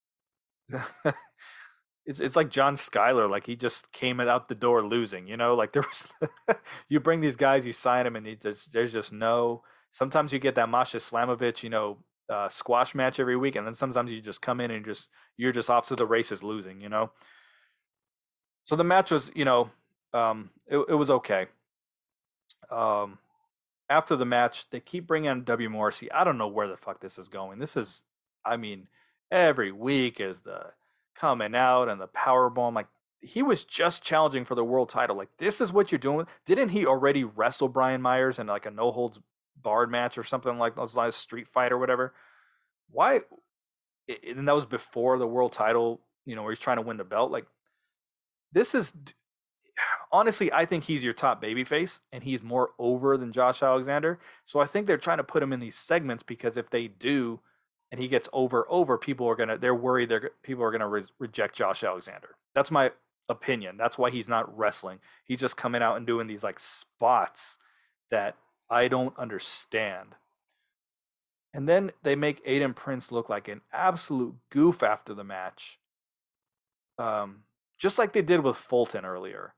it's it's like John Schuyler, like he just came out the door losing. You know, like there was, you bring these guys, you sign them, and you just, there's just no. Sometimes you get that Masha Slamovich, you know, uh, squash match every week, and then sometimes you just come in and just you're just off to the races losing. You know. So the match was, you know, um, it, it was okay. Um, after the match, they keep bringing on W. Morrissey. I don't know where the fuck this is going. This is, I mean, every week is the coming out and the power bomb. Like, he was just challenging for the world title. Like, this is what you're doing. Didn't he already wrestle Brian Myers in like a no holds barred match or something like those, like street fight or whatever? Why? And that was before the world title, you know, where he's trying to win the belt. Like, this is, honestly, I think he's your top babyface, and he's more over than Josh Alexander. So I think they're trying to put him in these segments because if they do, and he gets over, over, people are gonna, they're worried they're people are gonna re- reject Josh Alexander. That's my opinion. That's why he's not wrestling. He's just coming out and doing these like spots that I don't understand. And then they make Aiden Prince look like an absolute goof after the match, um, just like they did with Fulton earlier.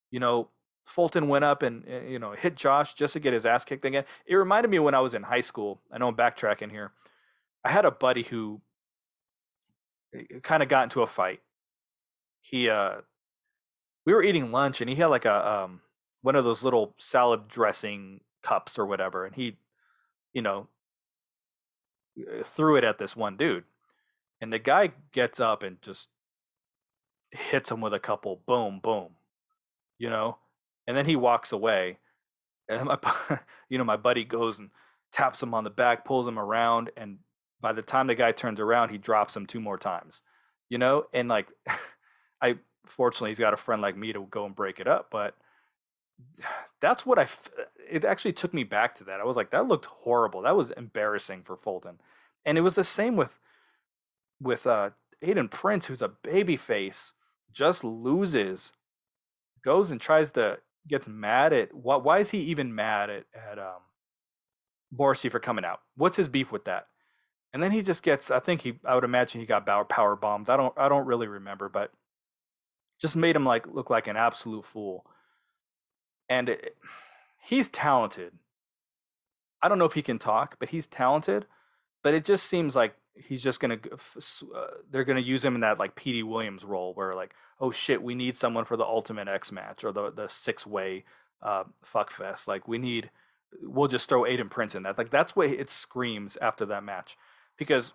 You know, Fulton went up and uh, you know hit Josh just to get his ass kicked again. It reminded me when I was in high school. I know I'm backtracking here. I had a buddy who kind of got into a fight. He uh we were eating lunch and he had like a um one of those little salad dressing cups or whatever, and he you know threw it at this one dude, and the guy gets up and just hits him with a couple boom boom, you know, and then he walks away, and my you know my buddy goes and taps him on the back, pulls him around, and by the time the guy turns around, he drops him two more times, you know, and like I fortunately he's got a friend like me to go and break it up, but that's what I. It actually took me back to that. I was like, that looked horrible. That was embarrassing for Fulton, and it was the same with with uh, Aiden Prince, who's a baby face, just loses, goes and tries to gets mad at why, why is he even mad at at um Borsi for coming out? What's his beef with that? And then he just gets. I think he. I would imagine he got power power bombed. I don't. I don't really remember, but just made him like look like an absolute fool. And it, he's talented. I don't know if he can talk, but he's talented. But it just seems like he's just gonna. Uh, they're gonna use him in that like P D Williams role, where like, oh shit, we need someone for the Ultimate X match or the the six way uh, fuck fest. Like we need. We'll just throw Aiden Prince in that. Like that's what it screams after that match, because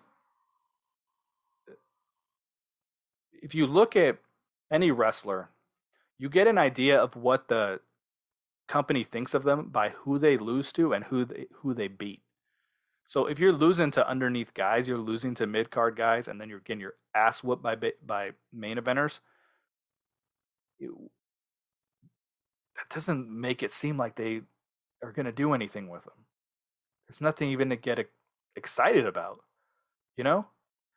if you look at any wrestler, you get an idea of what the company thinks of them by who they lose to and who they who they beat. So if you're losing to underneath guys, you're losing to mid card guys, and then you're getting your ass whooped by by main eventers. It, that doesn't make it seem like they are going to do anything with them. There's nothing even to get excited about, you know?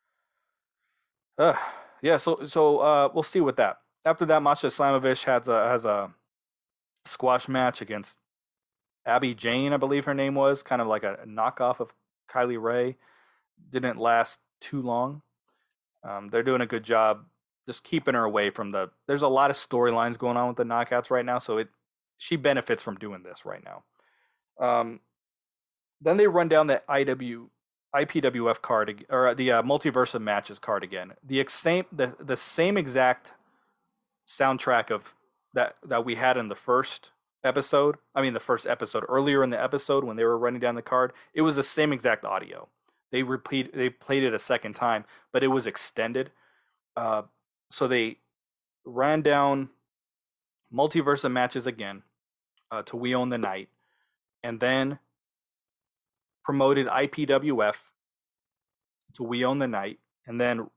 Uh, yeah. So so uh, we'll see with that. After that, Masha Slamovich has a has a squash match against Abby Jane, I believe her name was, kind of like a knockoff of Kylie Ray. Didn't last too long. Um, they're doing a good job just keeping her away from the. There's a lot of storylines going on with the knockouts right now, so it she benefits from doing this right now. Um, then they run down the I W I P W F card or the uh, Multiverse of Matches card again. The same the the same exact soundtrack of that that we had in the first episode. I mean, the first episode earlier in the episode when they were running down the card, it was the same exact audio. They repeat, they played it a second time, but it was extended. Uh, so they ran down Multiverse of Matches again uh, to We Own the Night, and then promoted I P W F to We Own the Night, and then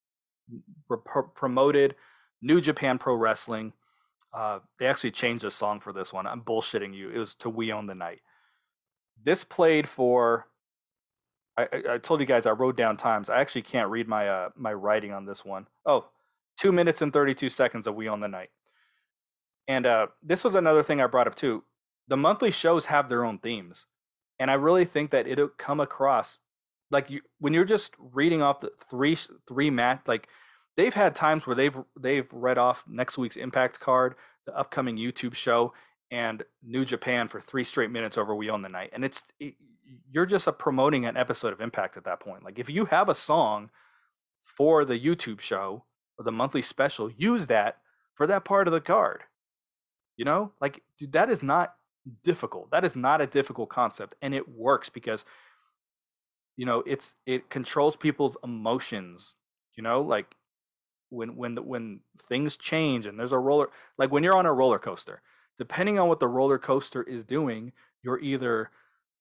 re- promoted New Japan Pro Wrestling. Uh, they actually changed the song for this one. I'm bullshitting you. It was to We Own the Night. This played for. I, I told you guys I wrote down times. I actually can't read my uh, my writing on this one. Oh, two minutes and thirty-two seconds of We Own the Night. And uh, this was another thing I brought up too. The monthly shows have their own themes, and I really think that it'll come across like you when you're just reading off the three three match like. They've had times where they've they've read off next week's Impact card, the upcoming YouTube show, and New Japan for three straight minutes over We Own the Night, and it's it, you're just a promoting an episode of Impact at that point. Like if you have a song for the YouTube show or the monthly special, use that for that part of the card. You know, like dude, that is not difficult. That is not a difficult concept, and it works because you know it's it controls people's emotions. You know, like when when the, when things change and there's a roller like when you're on a roller coaster, depending on what the roller coaster is doing, you're either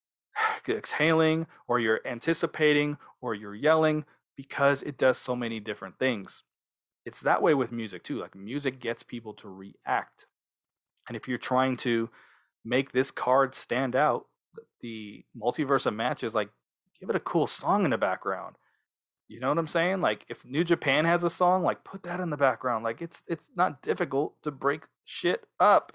exhaling or you're anticipating or you're yelling because it does so many different things. It's that way with music too. Like music gets people to react. And if you're trying to make this card stand out, the Multiverse of Matches, like give it a cool song in the background. You know what I'm saying? Like if New Japan has a song, like put that in the background. Like it's it's not difficult to break shit up.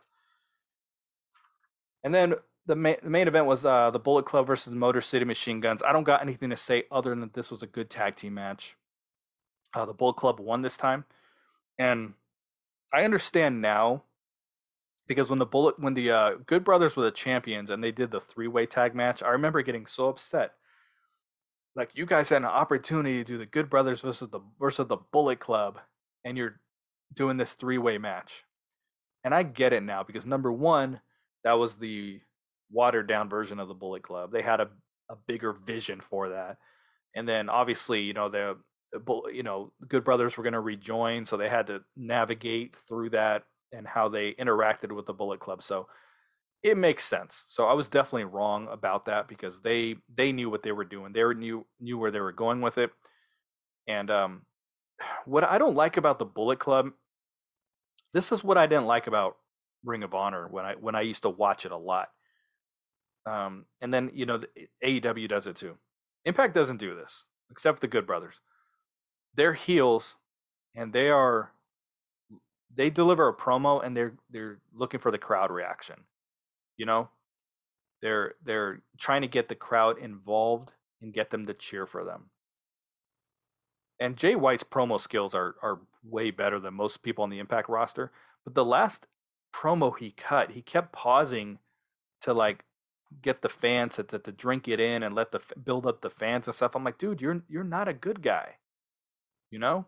And then the main, the main event was uh, the Bullet Club versus Motor City Machine Guns. I don't got anything to say other than that this was a good tag team match. Uh, the Bullet Club won this time, and I understand now because when the bullet when the uh, Good Brothers were the champions and they did the three way tag match, I remember getting so upset. Like you guys had an opportunity to do the Good Brothers versus the versus the Bullet Club, and you're doing this three way match. And I get it now because number one, that was the watered down version of the Bullet Club. They had a a bigger vision for that, and then obviously, you know, the you know, Good Brothers were going to rejoin, so they had to navigate through that and how they interacted with the Bullet Club. So it makes sense. So I was definitely wrong about that because they they knew what they were doing. They were knew knew where they were going with it. And um, what I don't like about the Bullet Club, this is what I didn't like about Ring of Honor when I when I used to watch it a lot. Um, and then you know the, A E W does it too. Impact doesn't do this except the Good Brothers. They're heels, and they are they deliver a promo, and they're they're looking for the crowd reaction. You know, they're they're trying to get the crowd involved and get them to cheer for them. And Jay White's promo skills are are way better than most people on the Impact roster. But the last promo he cut, he kept pausing to like get the fans to, to, to drink it in and let the build up the fans and stuff. I'm like, dude, you're you're not a good guy, you know.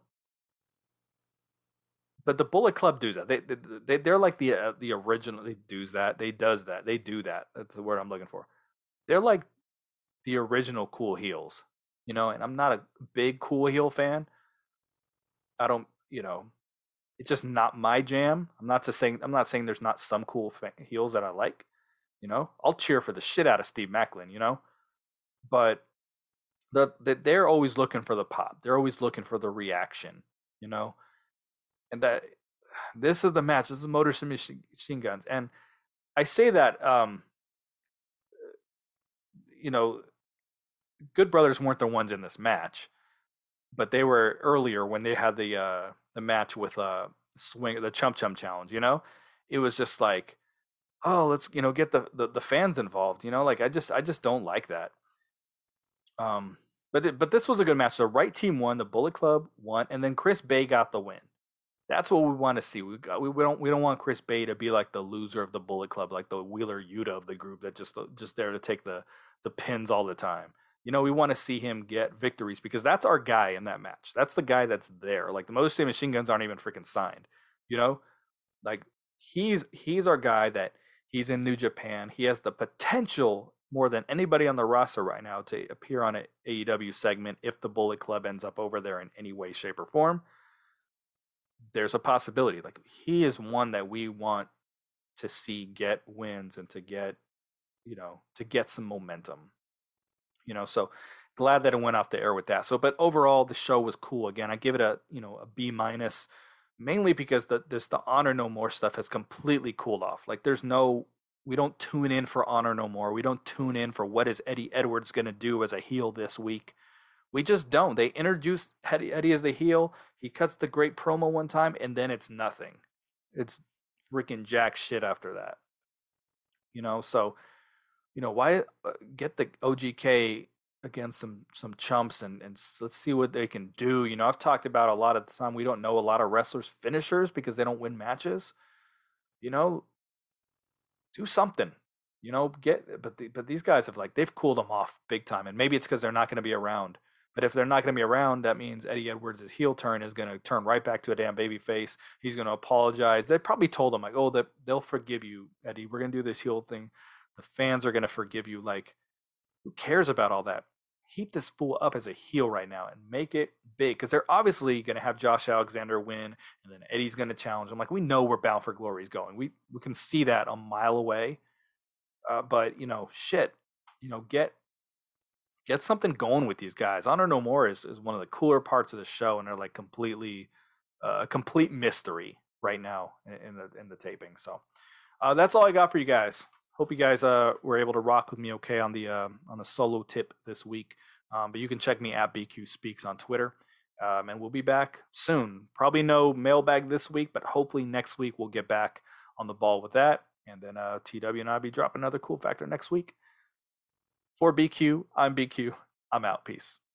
But the Bullet Club does that. They they they're like the uh, the original. They does that. They does that. They do that. That's the word I'm looking for. They're like the original cool heels, you know. And I'm not a big cool heel fan. I don't, you know, it's just not my jam. I'm not just saying I'm not saying there's not some cool fa- heels that I like. You know, I'll cheer for the shit out of Steve Macklin. You know, but the, the they're always looking for the pop. They're always looking for the reaction. You know, and that this is the match. This is Motor City Machine, Machine Guns, and I say that um, you know, Good Brothers weren't the ones in this match, but they were earlier when they had the uh, the match with uh, Swing, the Chump Chum Challenge. You know, it was just like, oh, let's you know get the, the the fans involved. You know, like I just I just don't like that. Um, but it, but this was a good match. The right team won, the Bullet Club won, and then Chris Bay got the win. That's what we want to see. We got, we, we don't we don't want Chris Bay to be like the loser of the Bullet Club, like the Wheeler Yuta of the group that just just there to take the the pins all the time. You know, we want to see him get victories because that's our guy in that match. That's the guy that's there. Like the Motor City Machine Guns aren't even freaking signed. You know, like he's he's our guy that he's in New Japan. He has the potential more than anybody on the roster right now to appear on an A E W segment if the Bullet Club ends up over there in any way, shape, or form. There's a possibility. Like he is one that we want to see get wins and to get, you know, to get some momentum. You know, so glad that it went off the air with that. So, but overall, the show was cool. Again, I give it a you know a B minus, mainly because the this the Honor No More stuff has completely cooled off. Like there's no we don't tune in for Honor No More. We don't tune in for what is Eddie Edwards going to do as a heel this week. We just don't. They introduced Eddie, Eddie as the heel. He cuts the great promo one time, and then it's nothing. It's freaking jack shit after that. You know, so you know why uh, get the O G K against some some chumps and and let's see what they can do. You know, I've talked about a lot of the time we don't know a lot of wrestlers finishers because they don't win matches. You know, do something. You know, get but the, but these guys have like they've cooled them off big time, and maybe it's because they're not going to be around. But if they're not going to be around, that means Eddie Edwards' heel turn is going to turn right back to a damn baby face. He's going to apologize. They probably told him like, "Oh, that they'll forgive you, Eddie. We're going to do this heel thing. The fans are going to forgive you." Like, who cares about all that? Heat this fool up as a heel right now and make it big because they're obviously going to have Josh Alexander win, and then Eddie's going to challenge him. Like, we know where Bound for Glory is going. We we can see that a mile away. Uh, but you know, shit, you know, get get something going with these guys. Honor No More is, is one of the cooler parts of the show, and they're like completely uh, a complete mystery right now in, in the in the taping. So uh, that's all I got for you guys. Hope you guys uh, were able to rock with me okay on the uh, on the solo tip this week. Um, but you can check me at B Q Speaks on Twitter. Um, and we'll be back soon. Probably no mailbag this week, but hopefully next week we'll get back on the ball with that. And then uh, T W and I'll be dropping another cool factor next week. For B Q, I'm B Q. I'm out. Peace.